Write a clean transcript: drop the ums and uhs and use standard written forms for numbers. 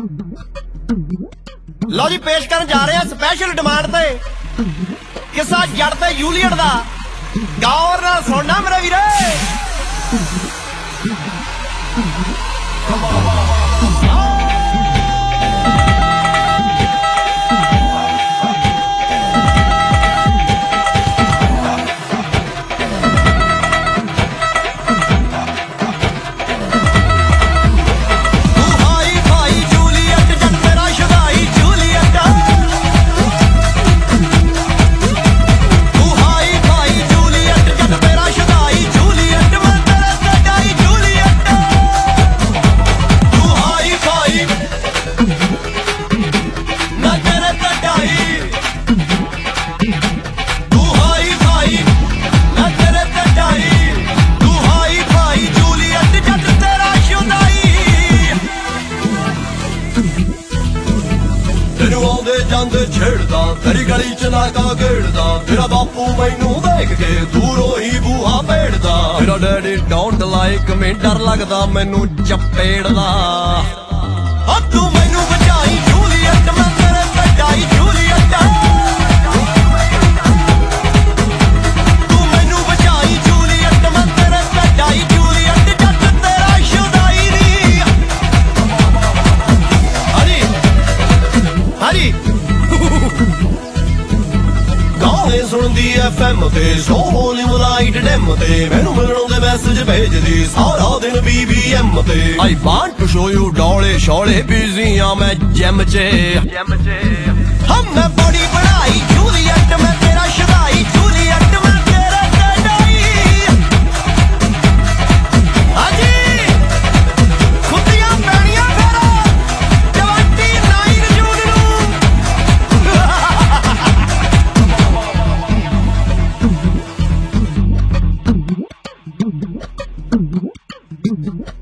लो जी पेश करन जा रहे हैं स्पैशल डिमांड ते किस्सा जट ते जूलियट दा गौर नाल सुनना मेरे वीरे। ਜਾਂਦੇ ਛੇੜਦਾ ਤੇਰੀ ਗਲੀ ਚ ਨਾਕਾ ਗੇੜਦਾ ਤੇਰਾ ਬਾਪੂ ਮੈਨੂੰ ਦੇਖ ਕੇ ਦੂਰੋਂ ਹੀ ਬੂਹਾ ਭੇੜਦਾ ਤੇਰਾ ਡੈਡੀ ਡੋਂਟ ਲਾਈਕ ਮੀ ਡਰ ਲੱਗਦਾ ਮੈਨੂੰ ਚਪੇੜਦਾ ਆ ਤੂੰ ਮੈਨੂੰ ਬਚਾਈ ਜੂਲੀਅਟ ਮੈਂ ਤੇਰੇ ਬਚਾਈ ਜੂਲੀਅਟ ਤੂੰ ਮੈਨੂੰ ਬਚਾਈ ਜੂਲੀਅਟ ਮੈਂ ਤੇਰੇ ਬਚਾਈ ਜੂਲੀਅਟ ਜੱਟ ਤੇਰਾ ਸ਼ੁਦਾਈ ਨੀ ਹਰੀ ਹਰੀ ਗਾਣੇ ਸੁਣਦੀ FM ਤੇ ਸੋਹਣੀ ਮਲਾਈਟ ਡੈਮ ਤੇ ਮੈਨੂੰ ਮਿਲਣ ਦੇ ਮੈਸੇਜ ਭੇਜਦੀ ਸਾਰਾ ਦਿਨ BBM ਤੇ I want to show you ਡੋਲੇ ਸ਼ੋਲੇ ਬਿਜ਼ੀ ਆ ਮੈਂ ਜਿਮ 'ਚ ਹਮ ਮੈਂ ਬੜੀ ਬਣਾਈ ਜੂਲੀਅਟ ਮੈਂ ਤੇਰਾ ਸ਼ੁਦਾਈ ਜੂਲੀਅਟ ਮੈਂ ਤੇਰਾ ਡੈਡੀ ਹਾਂਜੀ ਖੁੱਦੀਆਂ ਪੈਣੀਆਂ ਫਿਰ 29 ਜੂਨ ਨੂੰ